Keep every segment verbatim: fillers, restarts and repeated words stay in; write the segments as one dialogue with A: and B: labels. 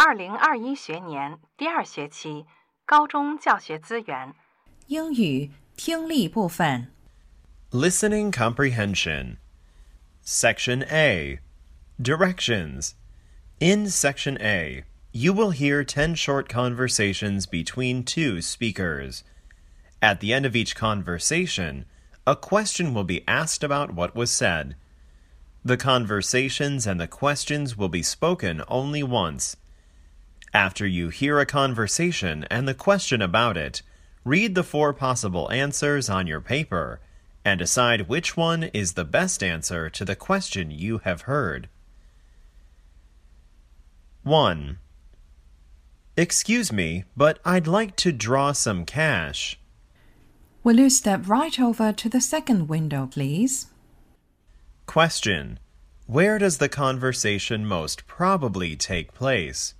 A: 二零二一学年第二学期高中教学资源
B: 英语听力部分
C: Listening Comprehension Section A Directions In Section A, you will hear ten short conversations between two speakers. At the end of each conversation, a question will be asked about what was said. The conversations and the questions will be spoken only once. After you hear a conversation and the question about it, read the four possible answers on your paper and decide which one is the best answer to the question you have heard. one. Excuse me, but I'd like to draw some cash.
B: Will you step right over to the second window, please?
C: Question. Where does the conversation most probably take place?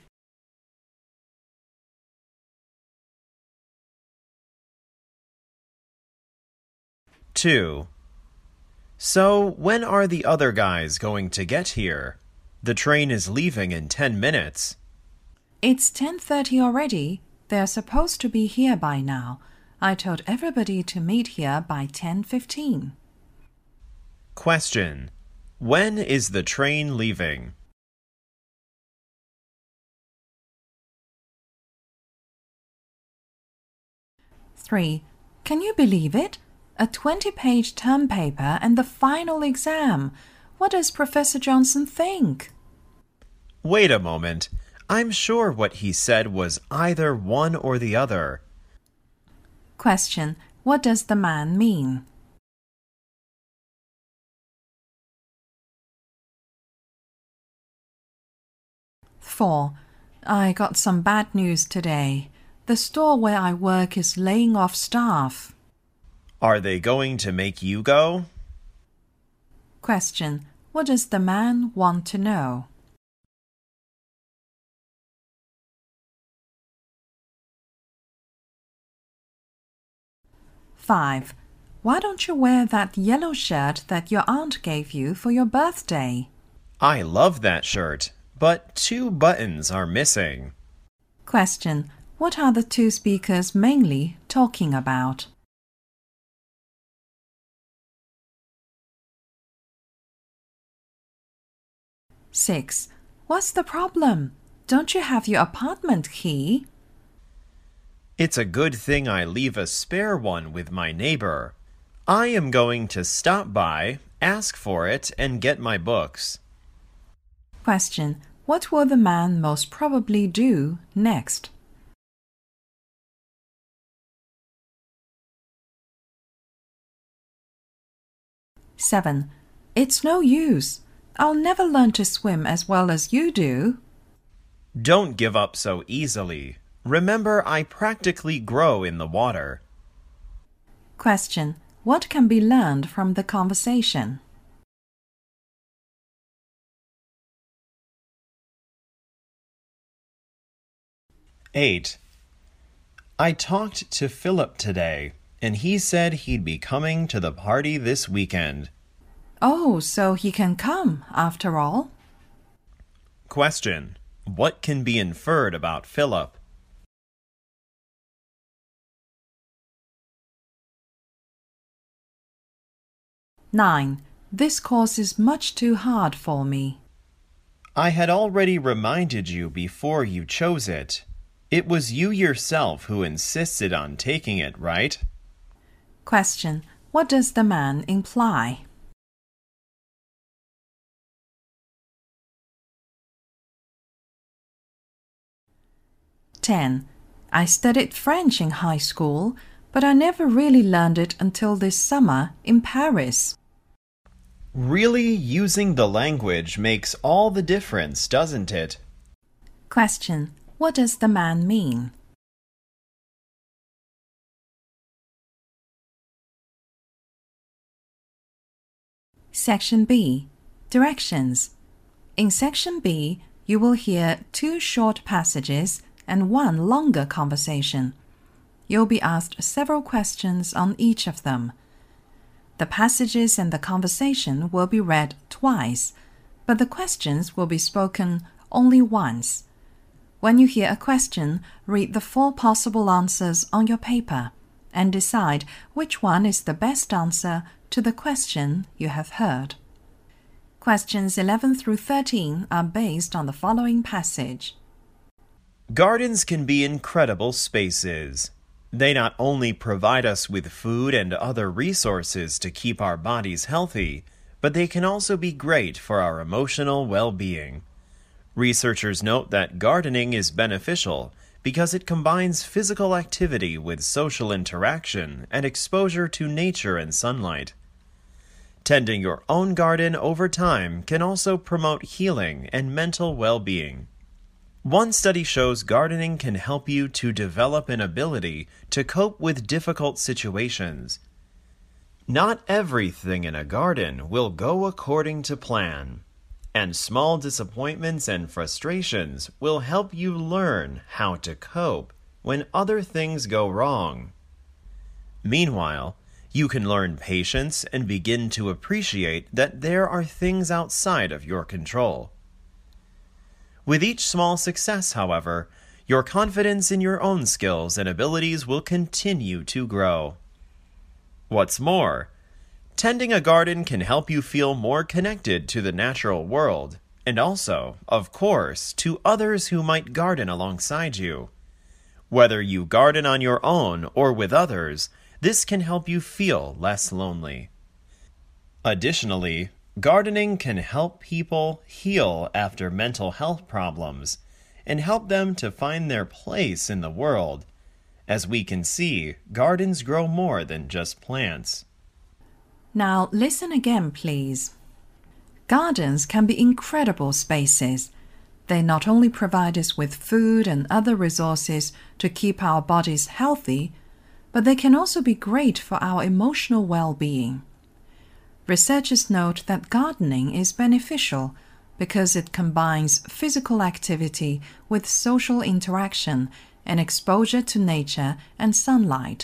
C: two. So, when are the other guys going to get here? The train is leaving in ten minutes.
B: It's ten thirty already. They're supposed to be here by now. I told everybody to meet here by ten fifteen.
C: Question. When is the train leaving?
B: three. Can you believe it? A twenty-page term paper and the final exam. What does Professor Johnson think?
C: Wait a moment. I'm sure what he said was either one or the other.
B: Question. What does the man mean? four. I got some bad news today. The store where I work is laying off staff.
C: Are they going to make you go?
B: Question. What does the man want to know? five. Why don't you wear that yellow shirt that your aunt gave you for your birthday?
C: I love that shirt, but two buttons are missing.
B: Question. What are the two speakers mainly talking about? six. What's the problem? Don't you have your apartment key?
C: It's a good thing I leave a spare one with my neighbor. I am going to stop by, ask for it, and get my books.
B: Question. What will the man most probably do next? seven. It's no use. I'll never learn to swim as well as you do.
C: Don't give up so easily. Remember, I practically grow in the water.
B: Question. What can be learned from the conversation?
C: eight. I talked to Philip today, and he said he'd be coming to the party this weekend.
B: Oh, so he can come, after all?
C: Question. What can be inferred about Philip?
B: nine. This course is much too hard for me.
C: I had already reminded you before you chose it. It was you yourself who insisted on taking it, right?
B: Question. What does the man imply? ten. I studied French in high school, but I never really learned it until this summer in Paris.
C: Really, using the language makes all the difference, doesn't it?
B: Question. What does the man mean? Section B. Directions. In Section B, you will hear two short passages and one longer conversation. You'll be asked several questions on each of them. The passages and the conversation will be read twice, but the questions will be spoken only once. When you hear a question, read the four possible answers on your paper and decide which one is the best answer to the question you have heard. Questions eleven through thirteen are based on the following passage.
C: Gardens can be incredible spaces. They not only provide us with food and other resources to keep our bodies healthy, but they can also be great for our emotional well-being. Researchers note that gardening is beneficial because it combines physical activity with social interaction and exposure to nature and sunlight. Tending your own garden over time can also promote healing and mental well-being. One study shows gardening can help you to develop an ability to cope with difficult situations. Not everything in a garden will go according to plan, and small disappointments and frustrations will help you learn how to cope when other things go wrong. Meanwhile, you can learn patience and begin to appreciate that there are things outside of your control. With each small success, however, your confidence in your own skills and abilities will continue to grow. What's more, tending a garden can help you feel more connected to the natural world, and also, of course, to others who might garden alongside you. Whether you garden on your own or with others, this can help you feel less lonely. Additionally, gardening can help people heal after mental health problems and help them to find their place in the world. As we can see, gardens grow more than just plants.
B: Now listen again, please. Gardens can be incredible spaces. They not only provide us with food and other resources to keep our bodies healthy, but they can also be great for our emotional well-being. Researchers note that gardening is beneficial because it combines physical activity with social interaction and exposure to nature and sunlight.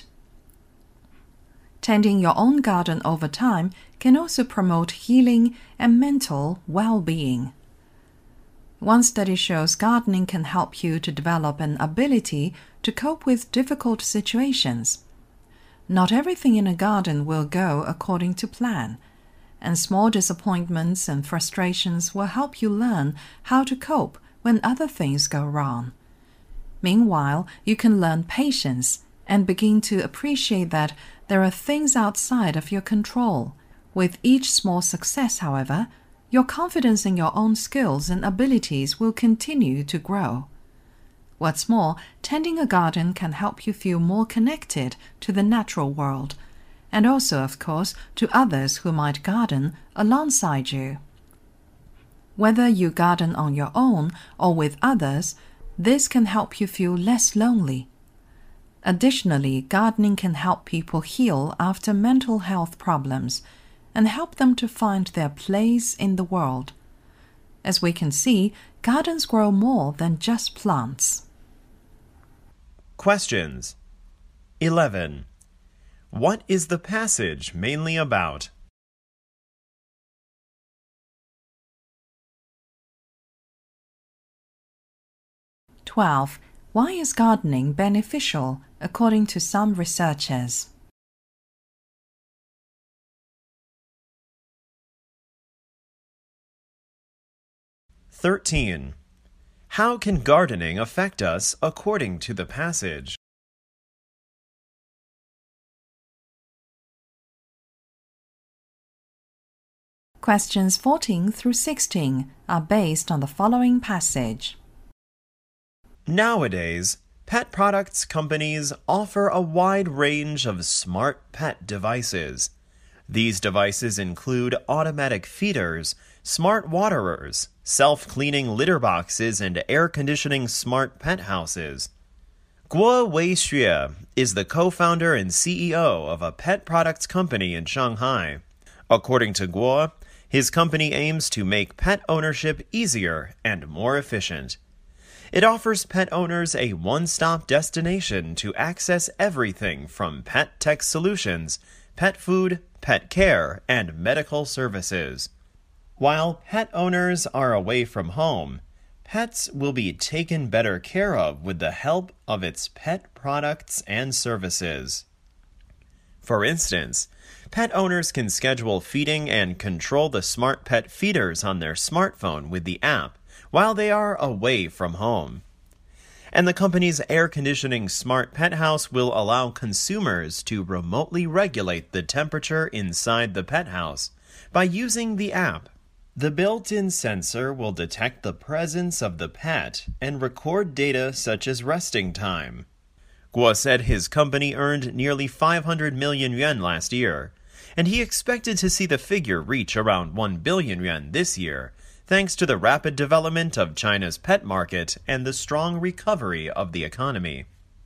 B: Tending your own garden over time can also promote healing and mental well-being. One study shows gardening can help you to develop an ability to cope with difficult situations. Not everything in a garden will go according to plan, and small disappointments and frustrations will help you learn how to cope when other things go wrong. Meanwhile, you can learn patience and begin to appreciate that there are things outside of your control. With each small success, however, your confidence in your own skills and abilities will continue to grow. What's more, tending a garden can help you feel more connected to the natural world, and also, of course, to others who might garden alongside you. Whether you garden on your own or with others, this can help you feel less lonely. Additionally, gardening can help people heal after mental health problems and help them to find their place in the world. As we can see, gardens grow more than just plants.
C: Questions. eleven. What is the passage mainly about?
B: twelve. Why is gardening beneficial according to some researchers?
C: thirteen. How can gardening affect us according to the passage?
B: Questions fourteen through sixteen are based on the following passage.
C: Nowadays, pet products companies offer a wide range of smart pet devices. These devices include automatic feeders, smart waterers, self-cleaning litter boxes, and air-conditioning smart pet houses. Guo Weixue is the co-founder and C E O of a pet products company in Shanghai. According to Guo, his company aims to make pet ownership easier and more efficient. It offers pet owners a one-stop destination to access everything from pet tech solutions, pet food, pet care, and medical services. While pet owners are away from home, Pets will be taken better care of with the help of its pet products and services. For instance, pet owners can schedule feeding and control the smart pet feeders on their smartphone with the app while they are away from home. And the company's air conditioning smart pet house will allow consumers to remotely regulate the temperature inside the pet house by using the app. The built-in sensor will detect the presence of the pet and record data such as resting time. Guo said his company earned nearly five hundred million yuan last year, and he expected to see the figure reach around one billion yuan this year, thanks to the rapid development of China's pet market and the strong recovery of the economy.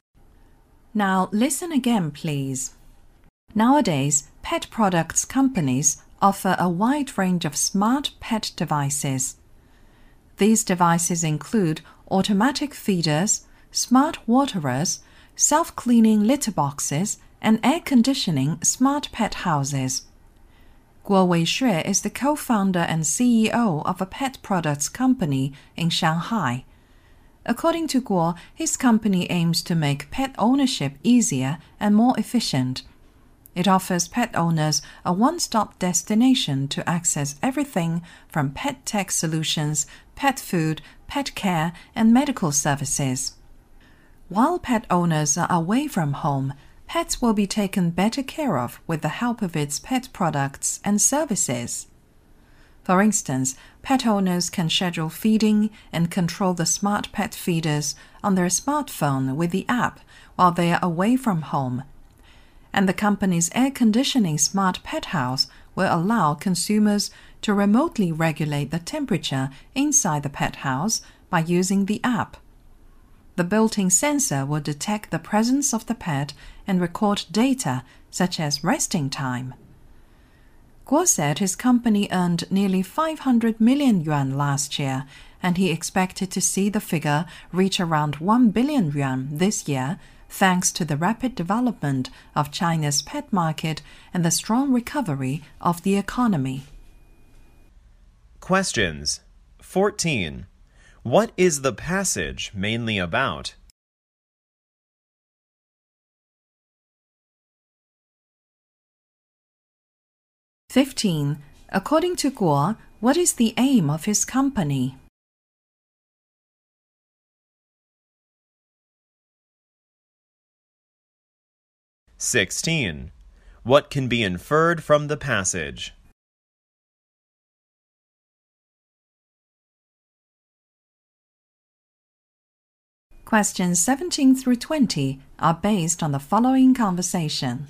B: Now listen again, please. Nowadays, pet products companies offer a wide range of smart pet devices. These devices include automatic feeders, smart waterers, self-cleaning litter boxes, and air-conditioning smart pet houses. Guo Weixue is the co-founder and C E O of a pet products company in Shanghai. According to Guo, his company aims to make pet ownership easier and more efficient. It offers pet owners a one-stop destination to access everything from pet tech solutions, pet food, pet care, and medical services. While pet owners are away from home, pets will be taken better care of with the help of its pet products and services. For instance, pet owners can schedule feeding and control the smart pet feeders on their smartphone with the app while they are away from home. And the company's air conditioning smart pet house will allow consumers to remotely regulate the temperature inside the pet house by using the app. The built-in sensor will detect the presence of the pet and record data such as resting time. Guo said his company earned nearly five hundred million yuan last year, and he expected to see the figure reach around one billion yuan this year, thanks to the rapid development of China's pet market and the strong recovery of the economy.
C: Questions. fourteen. What is the passage mainly about?
B: fifteen. According to Guo, what is the aim of his company?
C: sixteen. What can be inferred from the passage?
B: Questions seventeen through twenty are based on the following conversation.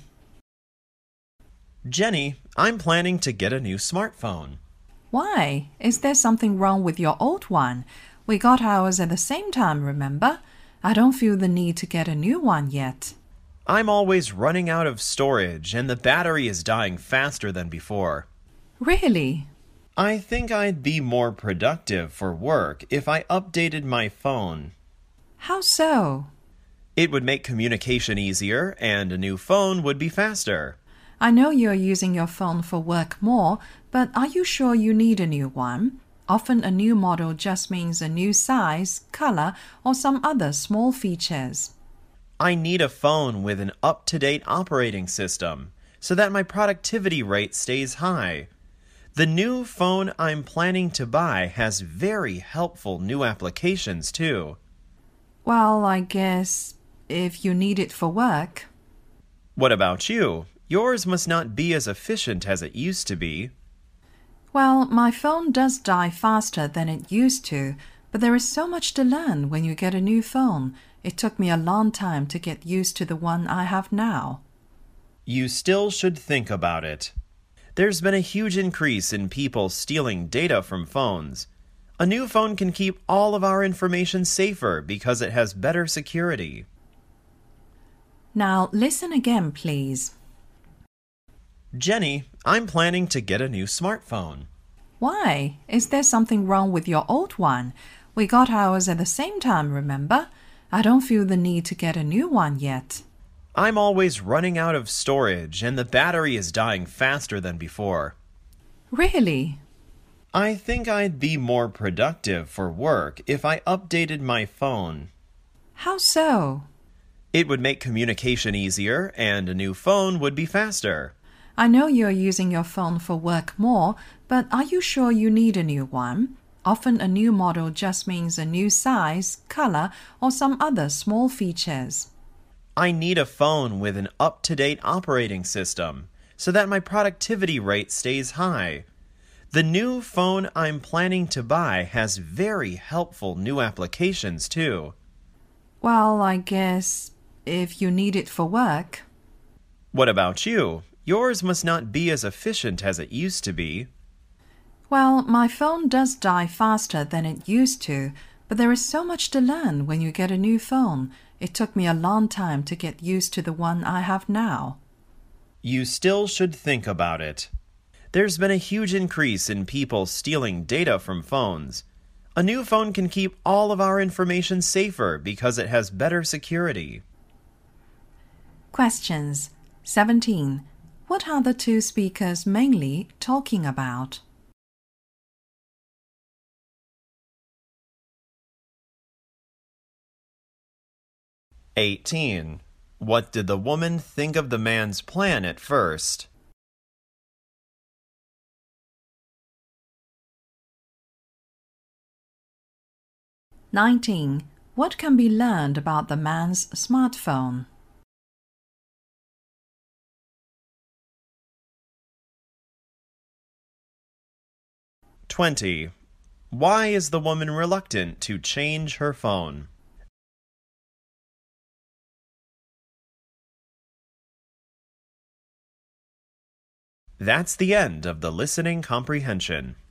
C: Jenny, I'm planning to get a new smartphone.
B: Why? Is there something wrong with your old one? We got ours at the same time, remember? I don't feel the need to get a new one yet.
C: I'm always running out of storage and the battery is dying faster than before.
B: Really?
C: I think I'd be more productive for work if I updated my phone.
B: How so?
C: It would make communication easier and a new phone would be faster.
B: I know you're using your phone for work more, but are you sure you need a new one? Often a new model just means a new size, color, or some other small features.
C: I need a phone with an up-to-date operating system so that my productivity rate stays high. The new phone I'm planning to buy has very helpful new applications too.
B: Well, I guess if you need it for work.
C: What about you? Yours must not be as efficient as it used to be.
B: Well, my phone does die faster than it used to, but there is so much to learn when you get a new phone. It took me a long time to get used to the one I have now.
C: You still should think about it. There's been a huge increase in people stealing data from phones. A new phone can keep all of our information safer because it has better security.
B: Now listen again, please.
C: Jenny, I'm planning to get a new smartphone.
B: Why? Is there something wrong with your old one? We got ours at the same time, remember? I don't feel the need to get a new one yet.
C: I'm always running out of storage and the battery is dying faster than before.
B: Really?
C: I think I'd be more productive for work if I updated my phone.
B: How so?
C: It would make communication easier, and a new phone would be faster.
B: I know you're using your phone for work more, but are you sure you need a new one? Often a new model just means a new size, color, or some other small features.
C: I need a phone with an up-to-date operating system so that my productivity rate stays high. The new phone I'm planning to buy has very helpful new applications, too.
B: Well, I guess if you need it for work.
C: What about you? Yours must not be as efficient as it used to be.
B: Well, my phone does die faster than it used to, but there is so much to learn when you get a new phone. It took me a long time to get used to the one I have now.
C: You still should think about it. There's been a huge increase in people stealing data from phones. A new phone can keep all of our information safer because it has better security.
B: Questions. seventeen. What are the two speakers mainly talking about?
C: eighteen. What did the woman think of the man's plan at first?
B: nineteen. What can be learned about the man's smartphone?
C: twenty. Why is the woman reluctant to change her phone? That's the end of the listening comprehension.